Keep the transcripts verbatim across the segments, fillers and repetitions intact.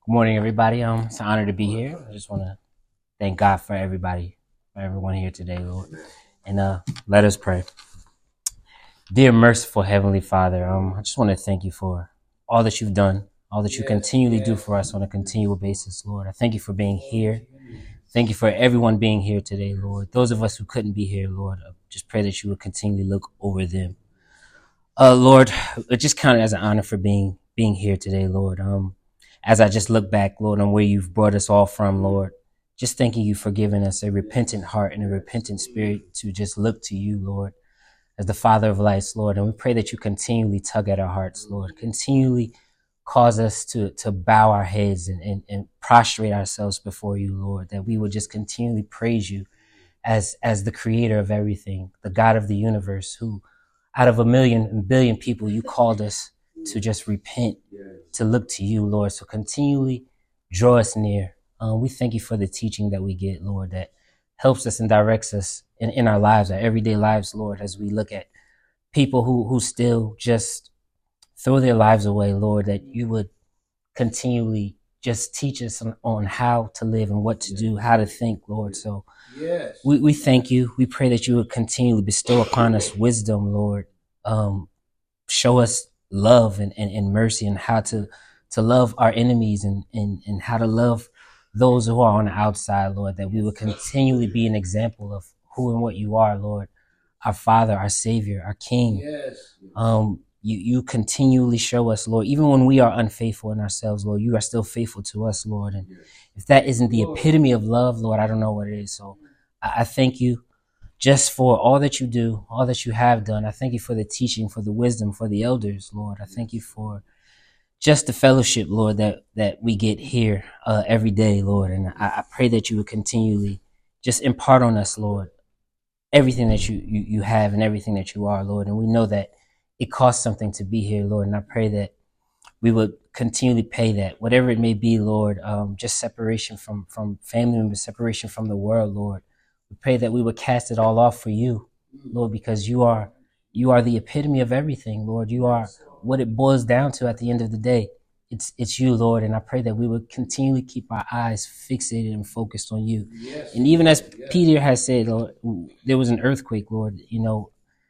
Good morning, everybody. Um, it's an honor to be here. I just want to thank God for everybody, for everyone here today, Lord. And uh, let us pray. Dear merciful Heavenly Father, um, I just want to thank you for all that you've done, all that you continually do for us on a continual basis, Lord. I thank you for being here. Thank you for everyone being here today, Lord. Those of us who couldn't be here, Lord, I just pray that you would continually look over them. Uh, Lord, it just counted as an honor for being being here today, Lord. Um, as I just look back, Lord, on where you've brought us all from, Lord, just thanking you for giving us a repentant heart and a repentant spirit to just look to you, Lord, as the Father of lights, Lord. And we pray that you continually tug at our hearts, Lord, continually cause us to to bow our heads and, and, and prostrate ourselves before you, Lord, that we would just continually praise you as as the creator of everything, the God of the universe, who out of a million and billion people, you called us to just repent, to look to you, Lord. So continually draw us near. Um, we thank you for the teaching that we get, Lord, that helps us and directs us in, in our lives, our everyday lives, Lord, as we look at people who, who still just throw their lives away, Lord, that you would continually just teach us on, on how to live and what to do, how to think, Lord. So yes. we, we thank you. We pray that you would continually bestow upon us wisdom, Lord. Um, show us love and, and, and mercy and how to, to love our enemies and, and, and how to love those who are on the outside, Lord, that we would continually be an example of who and what you are, Lord, our Father, our Savior, our King. Yes. Um, You, you continually show us, Lord, even when we are unfaithful in ourselves, Lord, you are still faithful to us, Lord. And if that isn't the epitome of love, Lord, I don't know what it is. So I, I thank you just for all that you do, all that you have done. I thank you for the teaching, for the wisdom, for the elders, Lord. I thank you for just the fellowship, Lord, that, that we get here uh, every day, Lord. And I, I pray that you would continually just impart on us, Lord, everything that you, you, you have and everything that you are, Lord. And we know that it costs something to be here, Lord, and I pray that we would continually pay that, whatever it may be, Lord, um, just separation from, from family members, separation from the world, Lord. We pray that we would cast it all off for you, Lord, because you are you are the epitome of everything, Lord. You are what it boils down to at the end of the day. It's it's you, Lord, and I pray that we would continually keep our eyes fixated and focused on you. Yes. And even as yes. Peter has said, Lord, there was an earthquake, Lord, you know,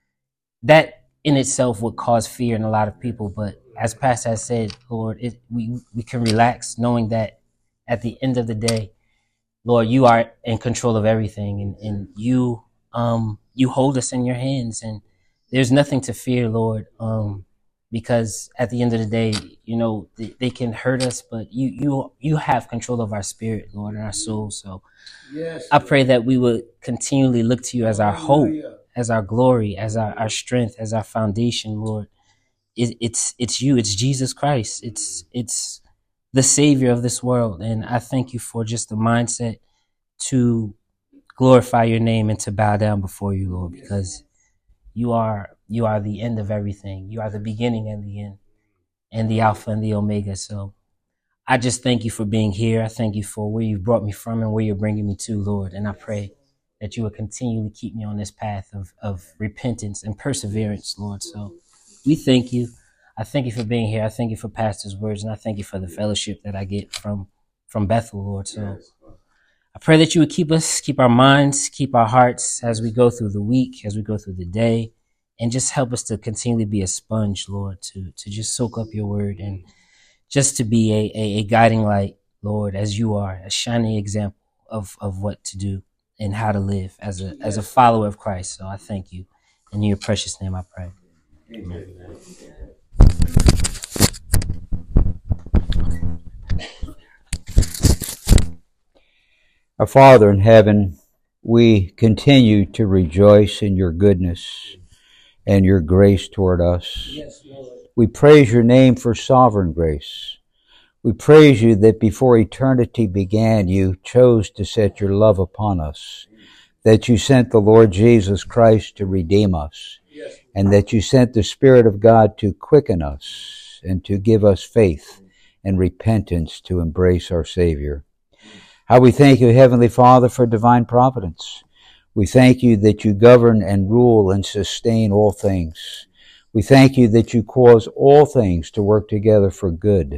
that in itself would cause fear in a lot of people. But as Pastor has said, Lord, it, we, we can relax knowing that at the end of the day, Lord, you are in control of everything, and, and you um you hold us in your hands, and there's nothing to fear, Lord, um, because at the end of the day, you know, they, they can hurt us, but you you you have control of our spirit, Lord, and our soul. So yes, I pray that we would continually look to you as our hope, as our glory, as our, our strength, as our foundation, Lord. It, it's it's you, it's Jesus Christ. It's it's the Savior of this world. And I thank you for just the mindset to glorify your name and to bow down before you, Lord, because you are you are the end of everything. You are the beginning and the end, and the Alpha and the Omega. So I just thank you for being here. I thank you for where you've brought me from and where you're bringing me to, Lord. And I pray that you will continually keep me on this path of, of repentance and perseverance, Lord. So we thank you. I thank you for being here. I thank you for Pastor's words, and I thank you for the fellowship that I get from, from Bethel, Lord. So I pray that you would keep us, keep our minds, keep our hearts as we go through the week, as we go through the day, and just help us to continually be a sponge, Lord, to, to just soak up your word and just to be a, a, a guiding light, Lord, as you are, a shining example of, of what to do and how to live as a as a follower of Christ. So I thank you. In your precious name I pray. Amen. Our Father in heaven, we continue to rejoice in your goodness and your grace toward us. Yes, Lord. We praise your name for sovereign grace. We praise you that before eternity began, you chose to set your love upon us, that you sent the Lord Jesus Christ to redeem us, yes, and that you sent the Spirit of God to quicken us and to give us faith and repentance to embrace our Savior. How we thank you, Heavenly Father, for divine providence. We thank you that you govern and rule and sustain all things. We thank you that you cause all things to work together for good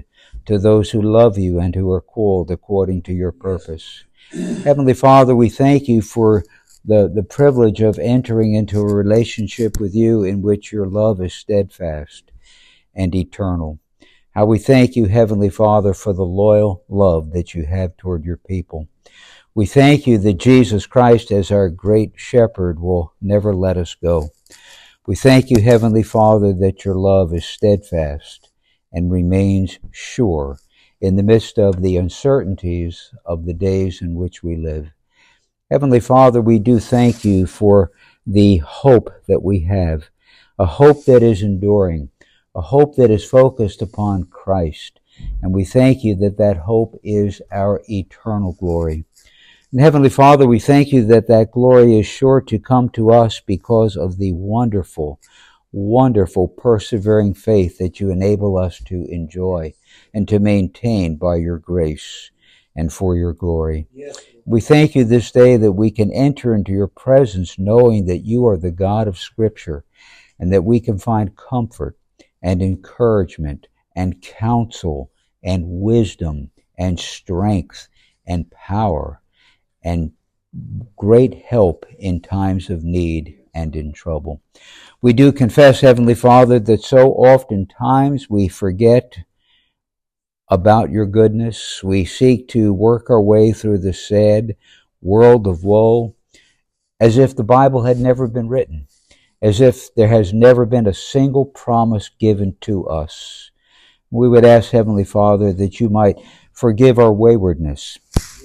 to those who love you and who are called according to your purpose. Heavenly Father, we thank you for the, the privilege of entering into a relationship with you in which your love is steadfast and eternal. How we thank you, Heavenly Father, for the loyal love that you have toward your people. We thank you that Jesus Christ, as our great shepherd, will never let us go. We thank you, Heavenly Father, that your love is steadfast and remains sure in the midst of the uncertainties of the days in which we live. Heavenly Father, we do thank you for the hope that we have, a hope that is enduring, a hope that is focused upon Christ. And we thank you that that hope is our eternal glory. And Heavenly Father, we thank you that that glory is sure to come to us because of the wonderful, wonderful persevering faith that you enable us to enjoy and to maintain by your grace and for your glory. Yes. We thank you this day that we can enter into your presence knowing that you are the God of Scripture and that we can find comfort and encouragement and counsel and wisdom and strength and power and great help in times of need and in trouble. We do confess, Heavenly Father, that so oftentimes we forget about your goodness. We seek to work our way through the sad world of woe as if the Bible had never been written, as if there has never been a single promise given to us. We would ask, Heavenly Father, that you might forgive our waywardness,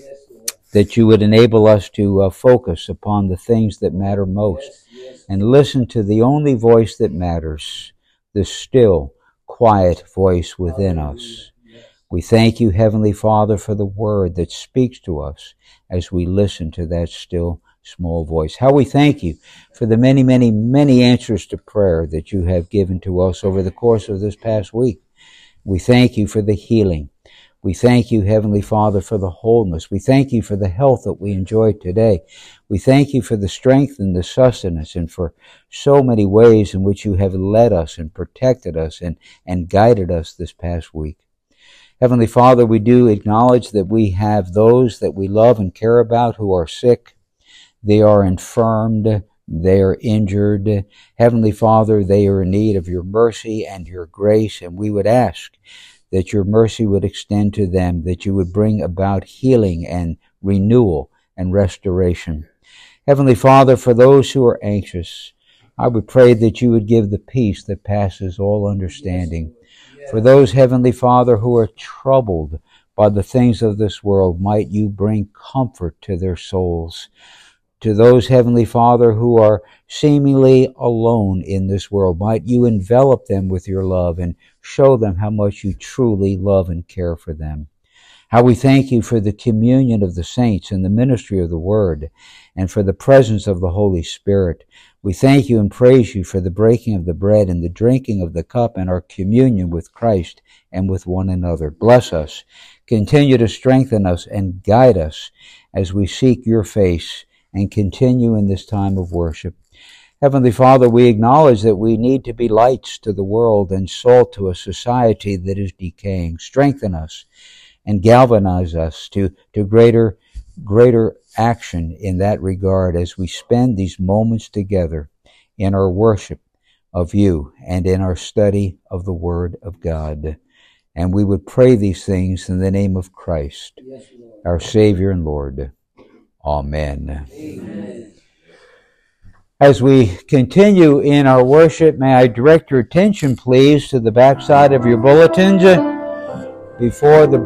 that you would enable us to uh, focus upon the things that matter most, yes, yes. and listen to the only voice that matters, the still, quiet voice within Hallelujah. Us. Yes. We thank you, Heavenly Father, for the word that speaks to us as we listen to that still, small voice. How we thank you for the many, many, many answers to prayer that you have given to us over the course of this past week. We thank you for the healing. We thank you, Heavenly Father, for the wholeness. We thank you for the health that we enjoy today. We thank you for the strength and the sustenance and for so many ways in which you have led us and protected us and, and guided us this past week. Heavenly Father, we do acknowledge that we have those that we love and care about who are sick. They are infirmed. They are injured. Heavenly Father, they are in need of your mercy and your grace, and we would ask that your mercy would extend to them, that you would bring about healing and renewal and restoration. Heavenly Father, for those who are anxious, I would pray that you would give the peace that passes all understanding. Yes. For those, Heavenly Father, who are troubled by the things of this world, might you bring comfort to their souls. To those, Heavenly Father, who are seemingly alone in this world, might you envelop them with your love and show them how much you truly love and care for them. How we thank you for the communion of the saints and the ministry of the Word and for the presence of the Holy Spirit. We thank you and praise you for the breaking of the bread and the drinking of the cup and our communion with Christ and with one another. Bless us. Continue to strengthen us and guide us as we seek your face and continue in this time of worship. Heavenly Father, we acknowledge that we need to be lights to the world and salt to a society that is decaying. Strengthen us and galvanize us to, to greater, greater action in that regard as we spend these moments together in our worship of you and in our study of the Word of God. And we would pray these things in the name of Christ, yes, our Savior and Lord. Amen. Amen. As we continue in our worship, may I direct your attention, please, to the backside of your bulletins before the